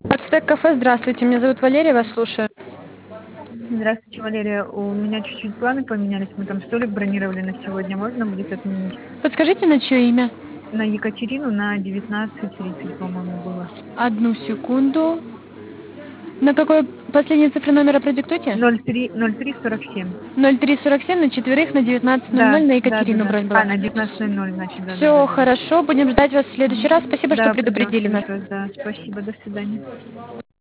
Ацтек кафе, здравствуйте, меня зовут Валерия, вас слушаю. Здравствуйте, Валерия. У меня чуть-чуть планы поменялись. Мы там столик бронировали на сегодня. Можно будет отменить? Подскажите, на чье имя? На Екатерину на 19:30, по-моему, было. Одну секунду. На какой последние цифры номера продиктуйте? 03:47. 0347 на четверых на 19:00 Да, на да, да, Екатерину да. бронь была. А, на 19:00, значит, да, да, да, Все да, да. хорошо, будем ждать вас в следующий Мгм. раз. Спасибо, что Да, ждем в предупредили нас. следующий раз, да. Спасибо, до свидания.